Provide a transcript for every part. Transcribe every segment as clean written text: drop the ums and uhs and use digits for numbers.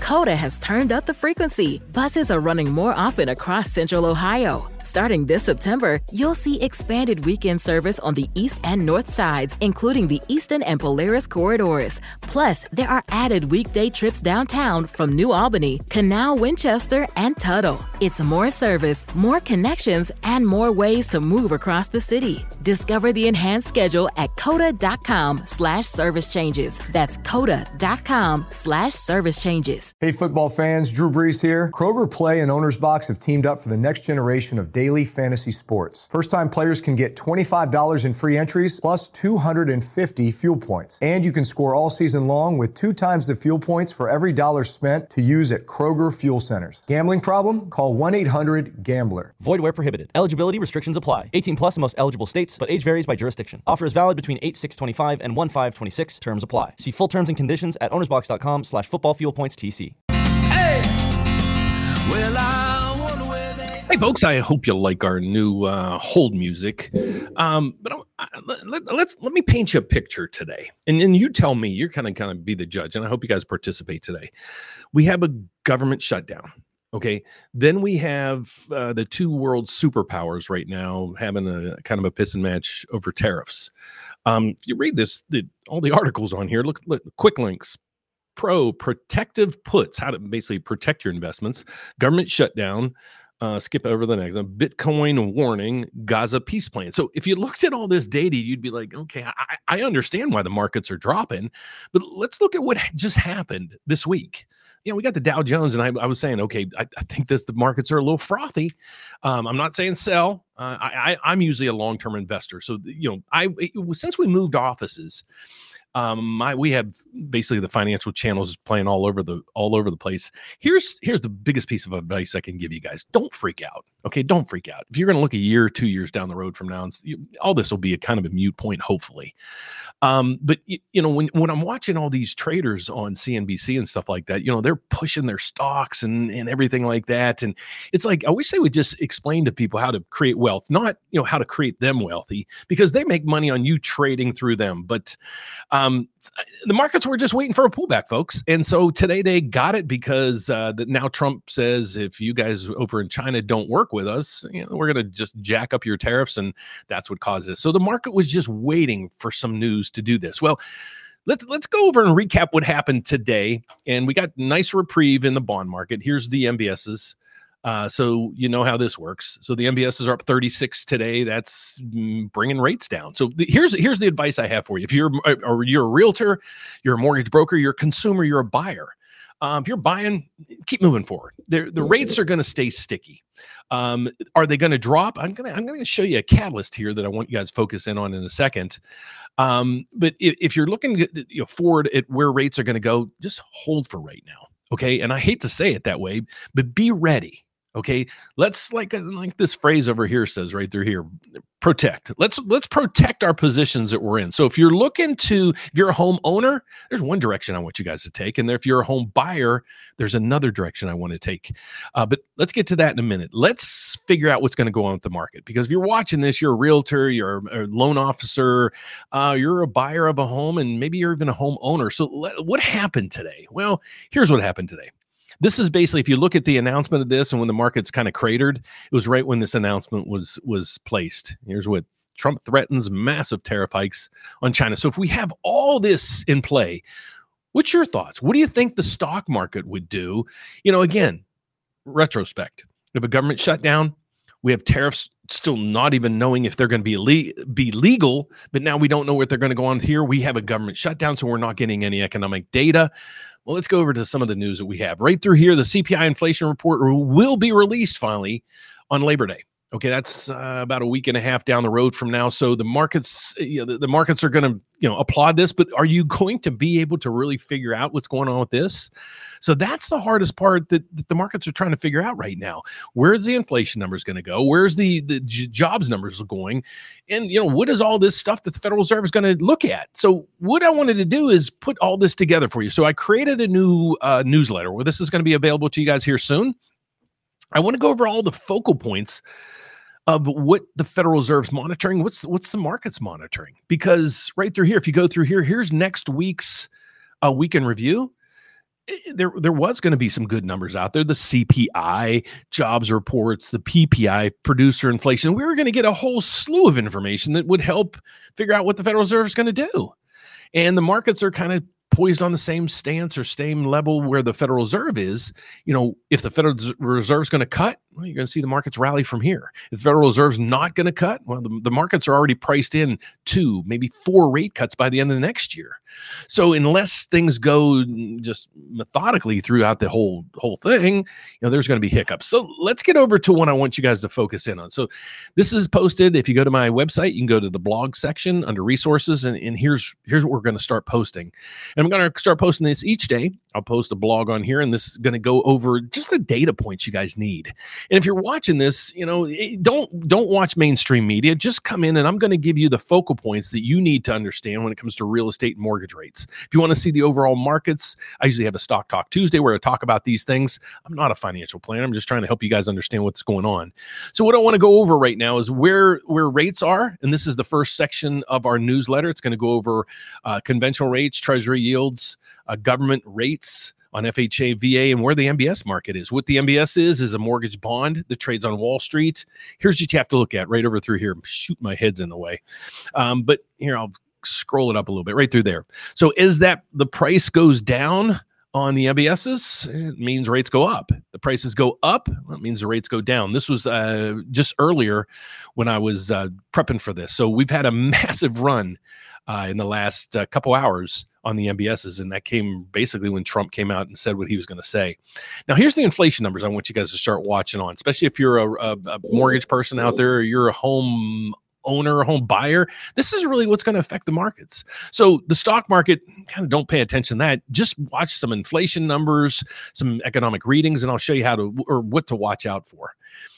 Coda has turned up the frequency. Buses are running more often across Central Ohio. Starting this September, you'll see expanded weekend service on the east and north sides, including the Eastern and Polaris corridors. Plus, there are added weekday trips downtown from New Albany, Canal, Winchester, and Tuttle. It's more service, more connections, and more ways to move across the city. Discover the enhanced schedule at coda.com/service changes. That's coda.com/service changes. Hey, football fans, Drew Brees here. Kroger Play and Owner's Box have teamed up for the next generation of daily fantasy sports. First-time players can get $25 in free entries plus 250 fuel points. And you can score all season long with 2 times the fuel points for every dollar spent to use at Kroger fuel centers. Gambling problem? Call 1-800-GAMBLER. Void where prohibited. Eligibility restrictions apply. 18 plus in most eligible states, but age varies by jurisdiction. Offer is valid between 8/6/25 and 1/5/26. Terms apply. See full terms and conditions at ownersbox.com/footballfuelpointstc. Hey! Well, Hey, folks, I hope you like our new hold music. But let me paint you a picture today. And you tell me, you're kind of be the judge. And I hope you guys participate today. We have a government shutdown. Okay. Then we have the two world superpowers right now having a kind of a piss and match over tariffs. You read this, all the articles on here, look, quick links. Protective puts, how to basically protect your investments, government shutdown, skip over the next one, Bitcoin warning, Gaza peace plan. So if you looked at all this data, you'd be like, okay, I understand why the markets are dropping, but let's look at what just happened this week. You know, we got the Dow Jones, and I was saying, okay, I think the markets are a little frothy. I'm not saying sell. I'm usually a long-term investor. So, since we moved offices, we have basically the financial channels playing all over the place. Here's the biggest piece of advice I can give you guys. Don't freak out. Okay. Don't freak out. If you're going to look a year or 2 years down the road from now, all this will be a kind of a moot point, hopefully. But when I'm watching all these traders on CNBC and stuff like that, they're pushing their stocks and everything like that. And it's like, I wish they would just explain to people how to create wealth, not, how to create them wealthy, because they make money on you trading through them. But, the markets were just waiting for a pullback, folks. And so today they got it because now Trump says, if you guys over in China don't work with us, we're going to just jack up your tariffs. And that's what caused this. So the market was just waiting for some news to do this. Well, let's go over and recap what happened today. And we got nice reprieve in the bond market. Here's the MBSs. So you know how this works. So the MBSs are up 36 today. That's bringing rates down. So here's the advice I have for you. If you're a realtor, you're a mortgage broker, you're a consumer, you're a buyer. If you're buying, keep moving forward. The rates are going to stay sticky. Are they going to drop? I'm going to show you a catalyst here that I want you guys to focus in on in a second. But if you're looking forward at where rates are going to go, just hold for right now. Okay. And I hate to say it that way, but be ready. Okay, let's like this phrase over here says right through here, protect. Let's protect our positions that we're in. So if you're if you're a home owner, there's one direction I want you guys to take. And if you're a home buyer, there's another direction I want to take. But let's get to that in a minute. Let's figure out what's going to go on with the market. Because if you're watching this, you're a realtor, you're a loan officer, you're a buyer of a home, and maybe you're even a home owner. So what happened today? Well, here's what happened today. This is basically, if you look at the announcement of this and when the market's kind of cratered, it was right when this announcement was placed. Here's what Trump threatens: massive tariff hikes on China. So if we have all this in play, what's your thoughts? What do you think the stock market would do? Again, retrospect. We have a government shutdown. We have tariffs still not even knowing if they're going to be legal, but now we don't know what they're going to go on here. We have a government shutdown, so we're not getting any economic data. Well, let's go over to some of the news that we have. Right through here, the CPI inflation report will be released finally on Labor Day. Okay, that's about a week and a half down the road from now. So the markets, the markets are going to, applaud this. But are you going to be able to really figure out what's going on with this? So that's the hardest part that the markets are trying to figure out right now. Where's the inflation numbers going to go? Where's the jobs numbers going? And what is all this stuff that the Federal Reserve is going to look at? So what I wanted to do is put all this together for you. So I created a new newsletter where this is going to be available to you guys here soon. I want to go over all the focal points of what the Federal Reserve's monitoring, what's the market's monitoring. Because right through here, if you go through here, here's next week's week in review. there was going to be some good numbers out there. The CPI, jobs reports, the PPI, producer inflation. We were going to get a whole slew of information that would help figure out what the Federal Reserve is going to do. And the markets are kind of poised on the same stance or same level where the Federal Reserve is. If the Federal Reserve is going to cut, well, you're going to see the markets rally from here. If the Federal Reserve's not going to cut, well, the markets are already priced in 2, maybe 4 rate cuts by the end of the next year. So unless things go just methodically throughout the whole thing, there's going to be hiccups. So let's get over to what I want you guys to focus in on. So this is posted. If you go to my website, you can go to the blog section under resources, and here's what we're going to start posting. And I'm going to start posting this each day. I'll post a blog on here, and this is going to go over just the data points you guys need. And if you're watching this, don't watch mainstream media. Just come in, and I'm going to give you the focal points that you need to understand when it comes to real estate and mortgage rates. If you want to see the overall markets, I usually have a Stock Talk Tuesday where I talk about these things. I'm not a financial planner. I'm just trying to help you guys understand what's going on. So what I want to go over right now is where rates are, and this is the first section of our newsletter. It's going to go over conventional rates, treasury yields, government rates on FHA, VA, and where the MBS market is. What the MBS is a mortgage bond that trades on Wall Street. Here's what you have to look at right over through here. Shoot, my head's in the way. But here, I'll scroll it up a little bit right through there. So is that the price goes down on the MBSs, it means rates go up. The prices go up, well, it means the rates go down. This was just earlier when I was prepping for this. So we've had a massive run in the last couple hours on the MBSs, and that came basically when Trump came out and said what he was going to say. Now, here's the inflation numbers I want you guys to start watching on, especially if you're a mortgage person out there, or you're a home owner, a home buyer. This is really what's going to affect the markets. So the stock market, kind of don't pay attention to that. Just watch some inflation numbers, some economic readings, and I'll show you what to watch out for.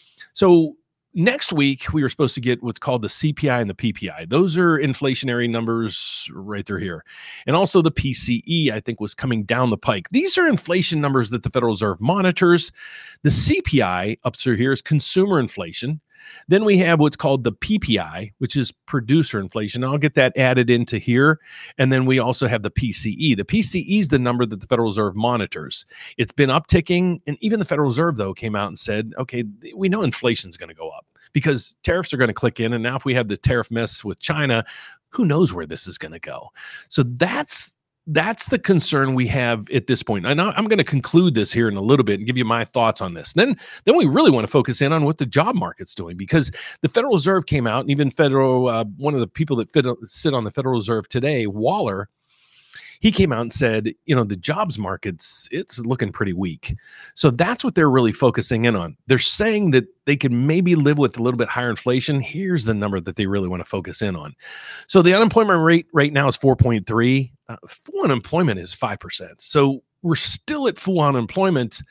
So next week, we were supposed to get what's called the CPI and the PPI. Those are inflationary numbers right through here. And also the PCE, I think, was coming down the pike. These are inflation numbers that the Federal Reserve monitors. The CPI up through here is consumer inflation. Then we have what's called the PPI, which is producer inflation. I'll get that added into here. And then we also have the PCE. The PCE is the number that the Federal Reserve monitors. It's been upticking. And even the Federal Reserve, though, came out and said, okay, we know inflation is going to go up because tariffs are going to click in. And now if we have the tariff mess with China, who knows where this is going to go? So that's the concern we have at this point. And I'm going to conclude this here in a little bit and give you my thoughts on this. Then we really want to focus in on what the job market's doing, because the Federal Reserve came out, and even one of the people that sit on the Federal Reserve today, Waller, he came out and said, the jobs market's, it's looking pretty weak. So that's what they're really focusing in on. They're saying that they can maybe live with a little bit higher inflation. Here's the number that they really want to focus in on. So the unemployment rate right now is 4.3. Full unemployment is 5%. So we're still at full unemployment,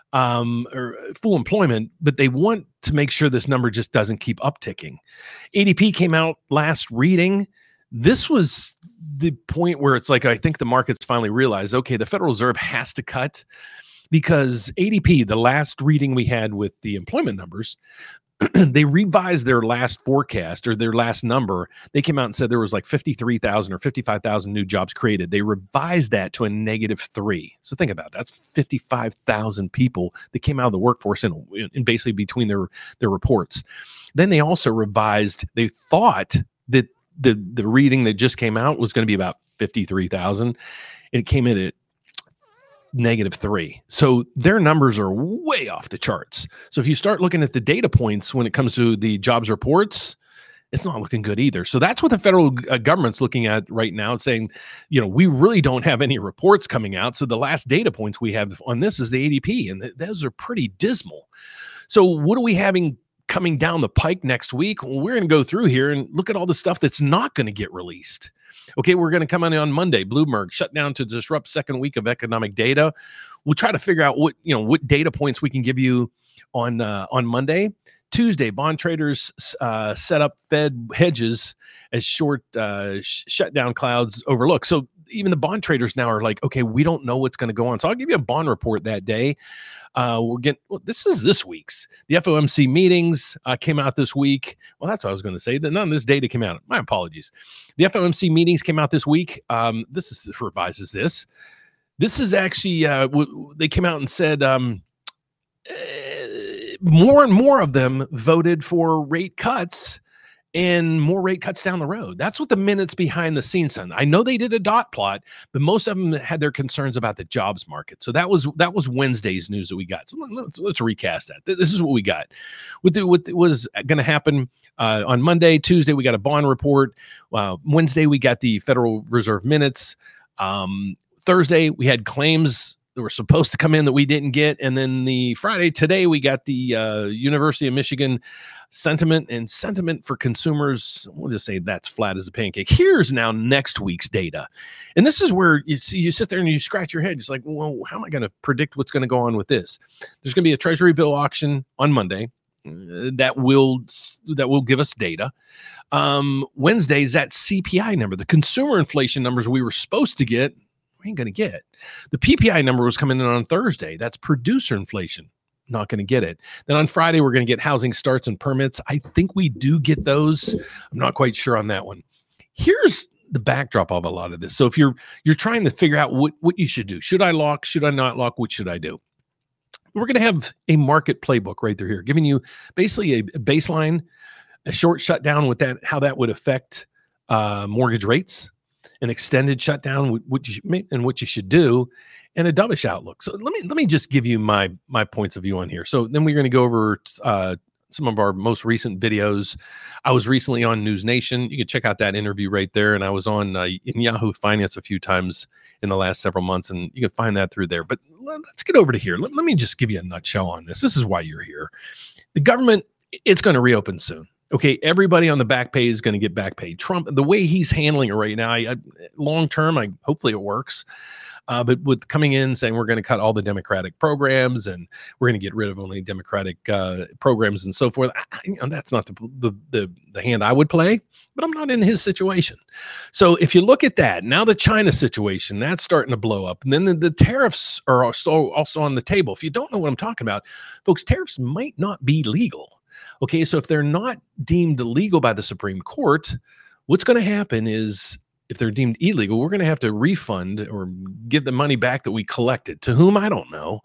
or full employment, but they want to make sure this number just doesn't keep upticking. ADP came out last reading. This was the point where it's like, I think the markets finally realized, okay, the Federal Reserve has to cut, because ADP, the last reading we had with the employment numbers, they revised their last forecast, or their last number. They came out and said there was like 53,000 or 55,000 new jobs created. They revised that to a -3. So think about it. That's 55,000 people that came out of the workforce in basically between their reports. Then they also revised, they thought that the reading that just came out was going to be about 53,000. It came in at -3. So their numbers are way off the charts. So if you start looking at the data points when it comes to the jobs reports, it's not looking good either. So that's what the federal government's looking at right now, saying, we really don't have any reports coming out. So the last data points we have on this is the ADP, and those are pretty dismal. So what are we having coming down the pike next week? Well, we're going to go through here and look at all the stuff that's not going to get released. Okay, we're going to come on Monday. Bloomberg shut down to disrupt second week of economic data. We'll try to figure out what data points we can give you on Monday. Tuesday, bond traders set up Fed hedges as short shutdown clouds overlook. So even the bond traders now are like, okay, we don't know what's going to go on. So I'll give you a bond report that day. This is this week's. The FOMC meetings came out this week. Well, that's what I was going to say. None of this data came out. My apologies. The FOMC meetings came out this week. Revises this. This is actually, they came out and said more and more of them voted for rate cuts and more rate cuts down the road. That's what the minutes behind the scenes said. I know they did a dot plot, but most of them had their concerns about the jobs market. So that was Wednesday's news that we got. So let's recast that. This is what we got. What was going to happen on Monday, Tuesday, we got a bond report. Wednesday, we got the Federal Reserve minutes. Thursday, we had claims that were supposed to come in that we didn't get. And then the Friday, today, we got the University of Michigan sentiment for consumers. We'll just say that's flat as a pancake. Here's now next week's data. And this is where you sit there and you scratch your head. It's like, well, how am I going to predict what's going to go on with this? There's going to be a Treasury bill auction on Monday that will give us data. Wednesday is that CPI number, the consumer inflation numbers we were supposed to get. We ain't going to get. The PPI number was coming in on Thursday. That's producer inflation. Not going to get it. Then on Friday, we're going to get housing starts and permits. I think we do get those. I'm not quite sure on that one. Here's the backdrop of a lot of this. So if you're trying to figure out what you should do, should I lock? Should I not lock? What should I do? We're going to have a market playbook right through here, giving you basically a baseline, a short shutdown with that, how that would affect mortgage rates, an extended shutdown, what you should do, and a dovish outlook. So let me just give you my points of view on here. So then we're going to go over some of our most recent videos. I was recently on News Nation. You can check out that interview right there. And I was on in Yahoo Finance a few times in the last several months, and you can find that through there. But let's get over to here. Let me just give you a nutshell on this. This is why you're here. The government, it's going to reopen soon. Okay, everybody on the back pay is going to get back paid. Trump, the way he's handling it right now, long term, hopefully it works. But with coming in saying we're going to cut all the Democratic programs and we're going to get rid of only Democratic programs and so forth, that's not the hand I would play. But I'm not in his situation. So if you look at that, now the China situation, that's starting to blow up. And then the tariffs are also on the table. If you don't know what I'm talking about, folks, tariffs might not be legal. Okay, so if they're not deemed illegal by the Supreme Court, what's going to happen is if they're deemed illegal, we're going to have to refund or give the money back that we collected. To whom, I don't know.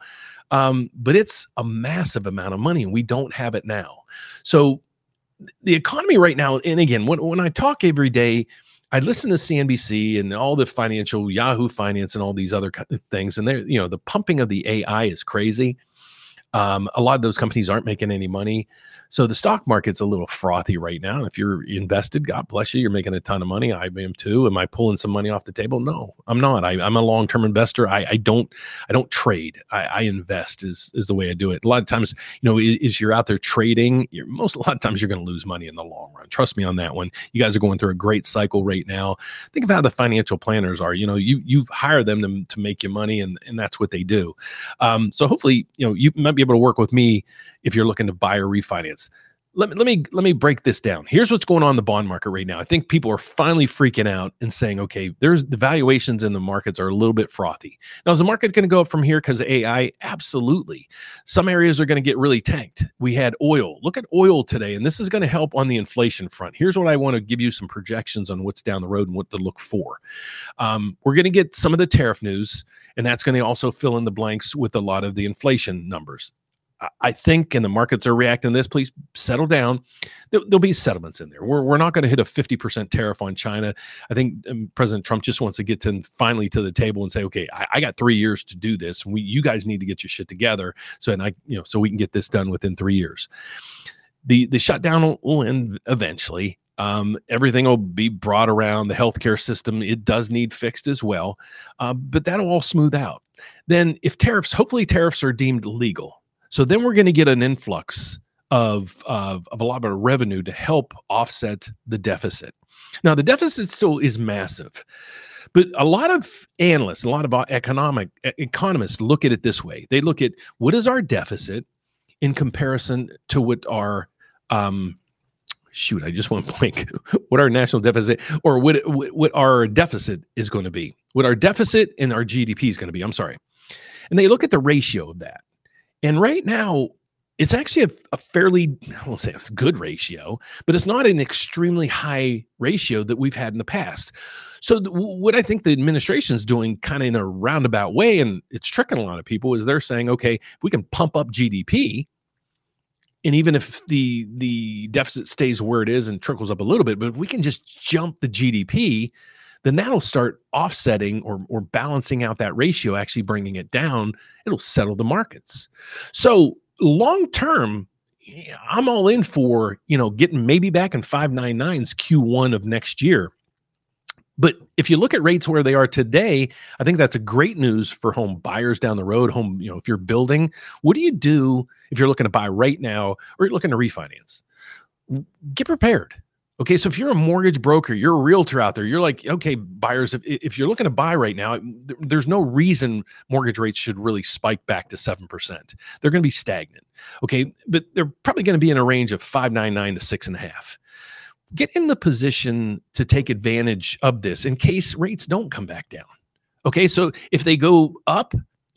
But it's a massive amount of money, and we don't have it now. So the economy right now, and again, when I talk every day, I listen to CNBC and all the financial, Yahoo Finance and all these other things, and the pumping of the AI is crazy. A lot of those companies aren't making any money. So the stock market's a little frothy right now. And if you're invested, God bless you, you're making a ton of money. I am too. Am I pulling some money off the table? No, I'm not. I'm a long-term investor. I don't trade. I invest is the way I do it. A lot of times, if you're out there trading, a lot of times you're going to lose money in the long run. Trust me on that one. You guys are going through a great cycle right now. Think of how the financial planners are. You hire them to make you money, and that's what they do. So hopefully, you might be able to work with me if you're looking to buy or refinance. Let me break this down. Here's what's going on in the bond market right now. I think people are finally freaking out and saying, okay, the valuations in the markets are a little bit frothy. Now, is the market going to go up from here because of AI? Absolutely. Some areas are going to get really tanked. We had oil. Look at oil today, and this is going to help on the inflation front. Here's what I want to give you some projections on what's down the road and what to look for. We're going to get some of the tariff news, and that's going to also fill in the blanks with a lot of the inflation numbers. I think, and the markets are reacting to this, please settle down. There'll be settlements in there. We're not going to hit a 50% tariff on China. I think President Trump just wants to get finally to the table and say, okay, I got 3 years to do this. You guys need to get your shit together so we can get this done within 3 years. The shutdown will end eventually. Everything will be brought around. The healthcare system, it does need fixed as well. But that'll all smooth out. Then if hopefully tariffs are deemed legal. So then we're going to get an influx of a lot of revenue to help offset the deficit. Now, the deficit still is massive, but a lot of analysts, a lot of economists look at it this way. They look at what is our deficit in comparison to what our I just want to blank what our national deficit or what our deficit is going to be, what our deficit and our GDP is going to be. I'm sorry. And they look at the ratio of that. And right now, it's actually a fairly, I won't say a good ratio, but it's not an extremely high ratio that we've had in the past. So what I think the administration is doing kind of in a roundabout way, and it's tricking a lot of people, is they're saying, okay, if we can pump up GDP, and even if the deficit stays where it is and trickles up a little bit, but if we can just jump the GDP, then that'll start offsetting or balancing out that ratio, actually bringing it down. It'll settle the markets. So long term, I'm all in for, getting maybe back in 5.99s Q1 of next year. But if you look at rates where they are today, I think that's a great news for home buyers down the road. If you're building, what do you do if you're looking to buy right now or you're looking to refinance? Get prepared. Okay, so if you're a mortgage broker, you're a realtor out there, you're like, okay, buyers, if you're looking to buy right now, there's no reason mortgage rates should really spike back to 7%. They're going to be stagnant. Okay, but they're probably going to be in a range of 5.99 to 6.5. Get in the position to take advantage of this in case rates don't come back down. Okay, so if they go up,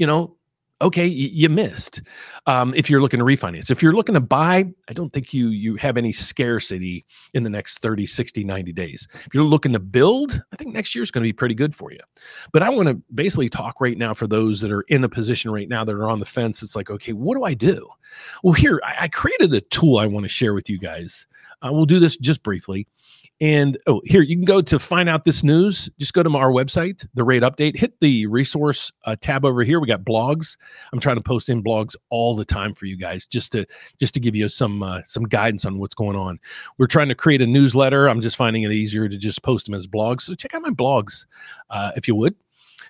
okay, you missed. If you're looking to refinance, if you're looking to buy, I don't think you have any scarcity in the next 30, 60, 90 days. If you're looking to build, I think next year is going to be pretty good for you. But I want to basically talk right now for those that are in a position right now that are on the fence. It's like, okay, what do I do? Well, here, I created a tool I want to share with you guys. We'll do this just briefly. And here, you can go to find out this news. Just go to our website, the rate update, hit the resource tab over here. We got blogs. I'm trying to post in blogs all the time for you guys, just to give you some guidance on what's going on. We're trying to create a newsletter. I'm just finding it easier to just post them as blogs. So check out my blogs, if you would.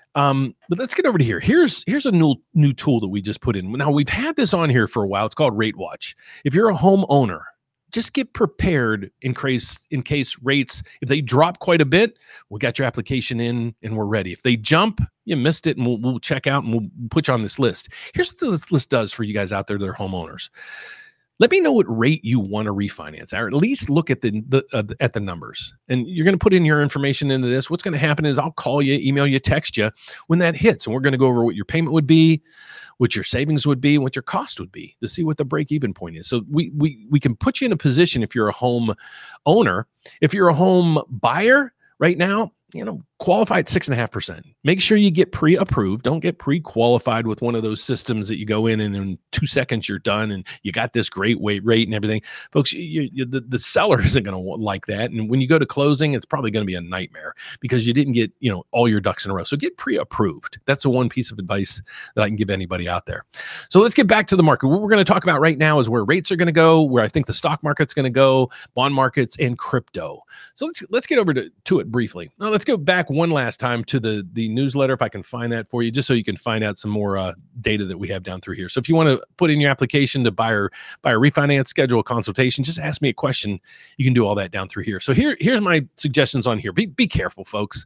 But let's get over to here. Here's a new tool that we just put in. Now, we've had this on here for a while. It's called Rate Watch. If you're a homeowner, just get prepared in case rates, if they drop quite a bit, we got your application in and we're ready. If they jump, you missed it, and we'll check out and we'll put you on this list. Here's what this list does for you guys out there that are homeowners. Let me know what rate you want to refinance, or at least look at the numbers. And you're going to put in your information into this. What's going to happen is I'll call you, email you, text you when that hits, and we're going to go over what your payment would be, what your savings would be, and what your cost would be to see what the break-even point is. So we can put you in a position if you're a home owner. If you're a home buyer right now, qualify at 6.5%. Make sure you get pre-approved. Don't get pre-qualified with one of those systems that you go in and in 2 seconds you're done and you got this great rate and everything. Folks, the seller isn't going to like that. And when you go to closing, it's probably going to be a nightmare because you didn't get, all your ducks in a row. So get pre-approved. That's the one piece of advice that I can give anybody out there. So let's get back to the market. What we're going to talk about right now is where rates are going to go, where I think the stock market's going to go, bond markets, and crypto. So let's get over to it briefly. Now, let's go back one last time to the newsletter, if I can find that for you, just so you can find out some more data that we have down through here. So if you want to put in your application to buy or refinance, schedule a consultation, just ask me a question. You can do all that down through here. So here's my suggestions on here. Be careful, folks.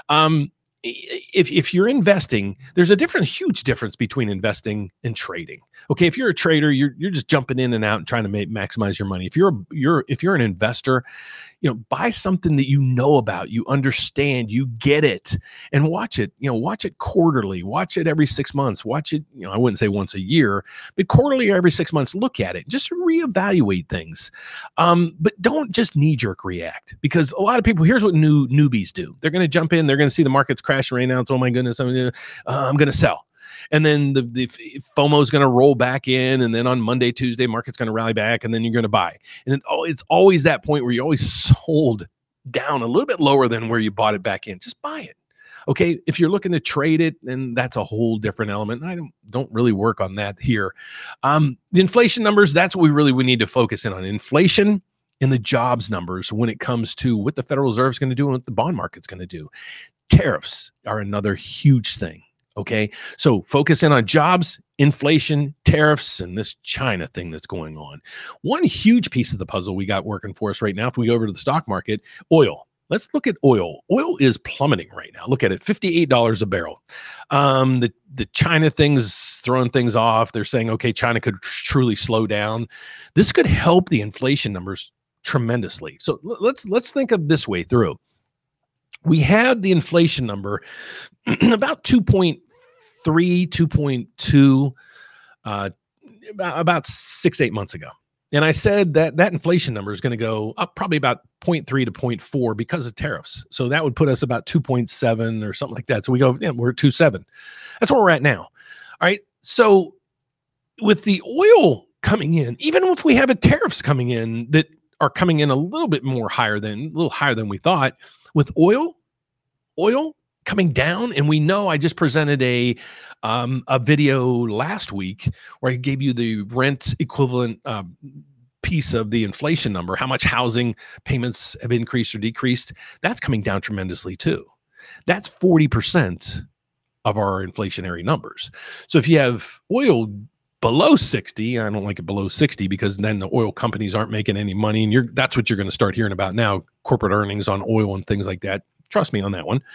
If you're investing, there's a huge difference between investing and trading. Okay, if you're a trader, you're just jumping in and out and trying to maximize your money. If you're an investor, buy something that you know about, you understand, you get it, and watch it. Watch it quarterly, watch it every 6 months, watch it. I wouldn't say once a year, but quarterly or every 6 months. Look at it, just reevaluate things. But don't just knee-jerk react, because a lot of people. Here's what newbies do. They're going to jump in. They're going to see the market's crashing right now. It's, oh my goodness, I'm going to sell. And then the FOMO is going to roll back in. And then on Monday, Tuesday, market's going to rally back. And then you're going to buy. And it's always that point where you always sold down a little bit lower than where you bought it back in. Just buy it. Okay. If you're looking to trade it, then that's a whole different element. I don't really work on that here. The inflation numbers, that's what we need to focus in on. Inflation and the jobs numbers when it comes to what the Federal Reserve is going to do and what the bond market's going to do. Tariffs are another huge thing. Okay, so focus in on jobs, inflation, tariffs, and this China thing that's going on. One huge piece of the puzzle we got working for us right now, if we go over to the stock market, oil. Let's look at oil. Oil is plummeting right now. Look at it, $58 a barrel. The China thing's throwing things off. They're saying, okay, China could truly slow down. This could help the inflation numbers tremendously. So let's think of this way through. We had the inflation number about 2.3, 2.2 about 6-8 months ago. And I said that inflation number is going to go up probably about 0.3 to 0.4 because of tariffs. So that would put us about 2.7 or something like that. So we go, we're at 2.7. That's where we're at now. All right. So with the oil coming in, even if we have tariffs coming in that are coming in a little higher than we thought, with oil coming down, and we know I just presented a video last week where I gave you the rent equivalent piece of the inflation number, how much housing payments have increased or decreased. That's coming down tremendously too. That's 40% of our inflationary numbers. So if you have oil below 60, I don't like it below 60 because then the oil companies aren't making any money, and that's what you're going to start hearing about now, corporate earnings on oil and things like that. Trust me on that one.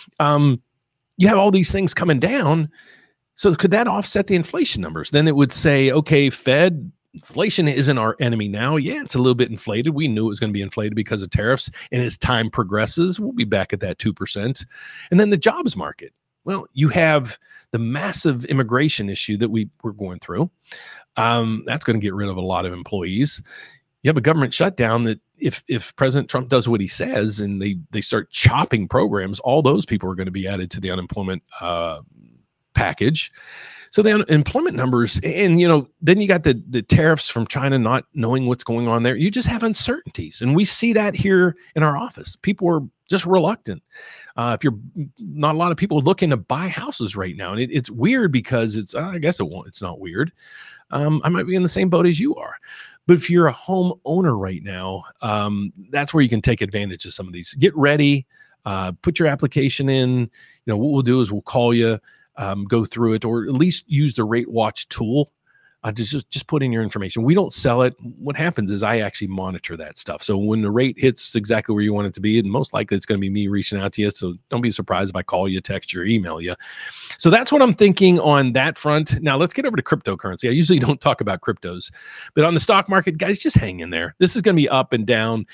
You have all these things coming down. So could that offset the inflation numbers? Then it would say, okay, Fed, inflation isn't our enemy now. Yeah, it's a little bit inflated. We knew it was going to be inflated because of tariffs. And as time progresses, we'll be back at that 2%. And then the jobs market. Well, you have the massive immigration issue that we're going through. That's going to get rid of a lot of employees. You have a government shutdown that if President Trump does what he says and they start chopping programs, all those people are going to be added to the unemployment package. So the unemployment numbers, and then you got the tariffs from China, not knowing what's going on there. You just have uncertainties, and we see that here in our office. People are just reluctant. If you're not a lot of people looking to buy houses right now, and it's weird because I guess it's not weird. I might be in the same boat as you are. But if you're a homeowner right now, that's where you can take advantage of some of these. Get ready, put your application in. What we'll do is we'll call you, go through it, or at least use the Rate Watch tool. Just put in your information. We don't sell it. What happens is I actually monitor that stuff. So when the rate hits exactly where you want it to be, and most likely it's going to be me reaching out to you. So don't be surprised if I call you, text you, or email you. So that's what I'm thinking on that front. Now let's get over to cryptocurrency. I usually don't talk about cryptos, but on the stock market, guys, just hang in there. This is going to be up and down.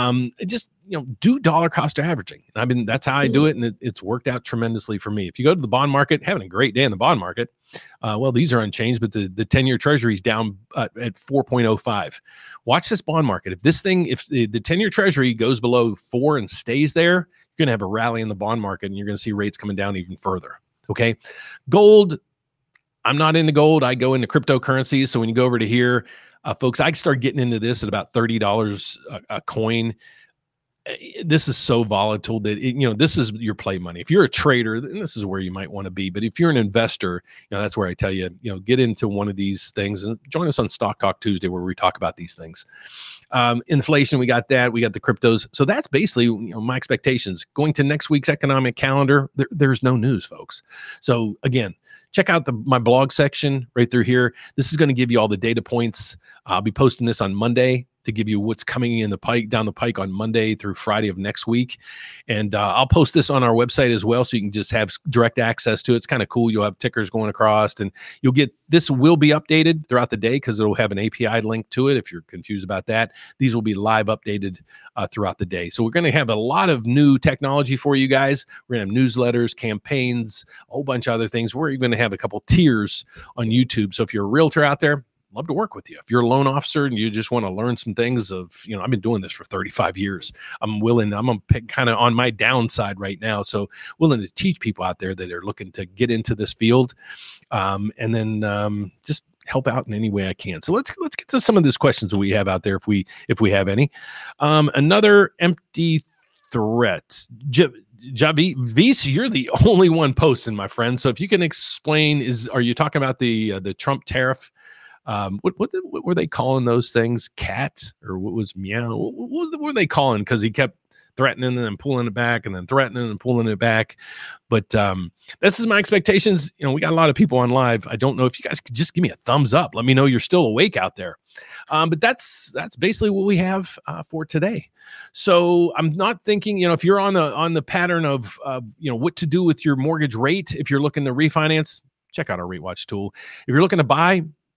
Do dollar cost averaging. That's how I do it. And it's worked out tremendously for me. If you go to the bond market, having a great day in the bond market, these are unchanged, but the 10-year treasury is down at 4.05. Watch this bond market. If the 10-year treasury goes below 4 and stays there, you're going to have a rally in the bond market, and you're going to see rates coming down even further. Okay. Gold. I'm not into gold. I go into cryptocurrencies. So when you go over to here, folks, I start getting into this at about $30 a coin. This is so volatile that this is your play money. If you're a trader, then this is where you might want to be. But if you're an investor, that's where I tell you, get into one of these things and join us on Stock Talk Tuesday, where we talk about these things. Inflation, we got that. We got the cryptos. So that's basically my expectations going to next week's economic calendar. There's no news, folks. So again, check out my blog section right through here. This is going to give you all the data points. I'll be posting this on Monday to give you what's coming down the pike on Monday through Friday of next week. And I'll post this on our website as well, so you can just have direct access to it. It's kind of cool. You'll have tickers going across, and this will be updated throughout the day because it'll have an API link to it if you're confused about that. These will be live updated throughout the day. So we're going to have a lot of new technology for you guys. We're going to have newsletters, campaigns, a whole bunch of other things. We're even going to have a couple tiers on YouTube. So if you're a realtor out there, love to work with you. If you're a loan officer and you just want to learn some things I've been doing this for 35 years. I'm a pick kind of on my downside right now. So willing to teach people out there that are looking to get into this field. And then just help out in any way I can. So let's get to some of these questions that we have out there. If we have any, another empty threat. Javi, you're the only one posting, my friend. So if you can explain, are you talking about the Trump tariff? What were they calling those things? Cat, or what was meow? What were they calling? Because he kept threatening and then pulling it back, and then threatening and pulling it back. But this is my expectations. We got a lot of people on live. I don't know if you guys could just give me a thumbs up. Let me know you're still awake out there. But that's basically what we have for today. So I'm not thinking, if you're on the pattern of what to do with your mortgage rate, if you're looking to refinance, check out our Rate Watch tool. If you're looking to buy,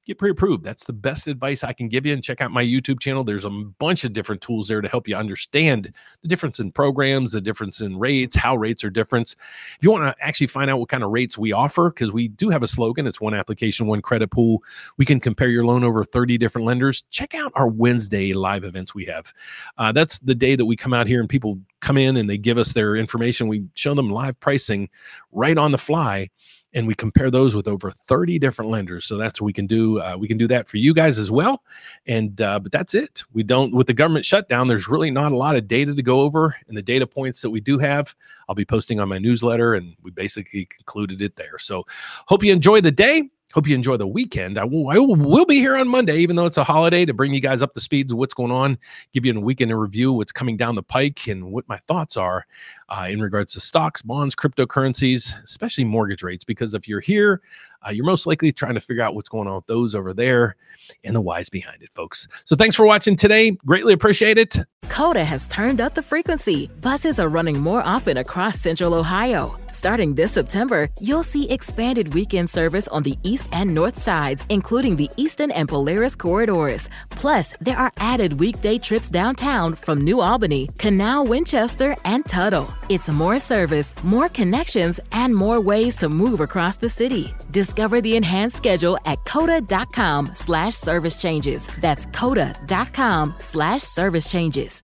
get pre-approved. That's the best advice I can give you. And check out my YouTube channel. There's a bunch of different tools there to help you understand the difference in programs, the difference in rates, how rates are different. If you want to actually find out what kind of rates we offer, because we do have a slogan, it's one application, one credit pool. We can compare your loan over 30 different lenders. Check out our Wednesday live events we have. That's the day that we come out here and people come in and they give us their information. We show them live pricing right on the fly, and we compare those with over 30 different lenders. So that's what we can do. We can do that for you guys as well. And but that's it. We don't, with the government shutdown, there's really not a lot of data to go over. And the data points that we do have, I'll be posting on my newsletter, and we basically concluded it there. So hope you enjoy the day. Hope you enjoy the weekend. I will be here on Monday, even though it's a holiday, to bring you guys up to speed with what's going on, give you a weekend in review, what's coming down the pike, and what my thoughts are in regards to stocks, bonds, cryptocurrencies, especially mortgage rates. Because if you're here, you're most likely trying to figure out what's going on with those over there and the whys behind it, folks. So thanks for watching today. Greatly appreciate it. Coda has turned up the frequency. Buses are running more often across Central Ohio. Starting this September, you'll see expanded weekend service on the east and north sides, including the Eastern and Polaris corridors. Plus, there are added weekday trips downtown from New Albany, Canal, Winchester, and Tuttle. It's more service, more connections, and more ways to move across the city. Discover the enhanced schedule at coda.com/service changes. That's coda.com/service changes.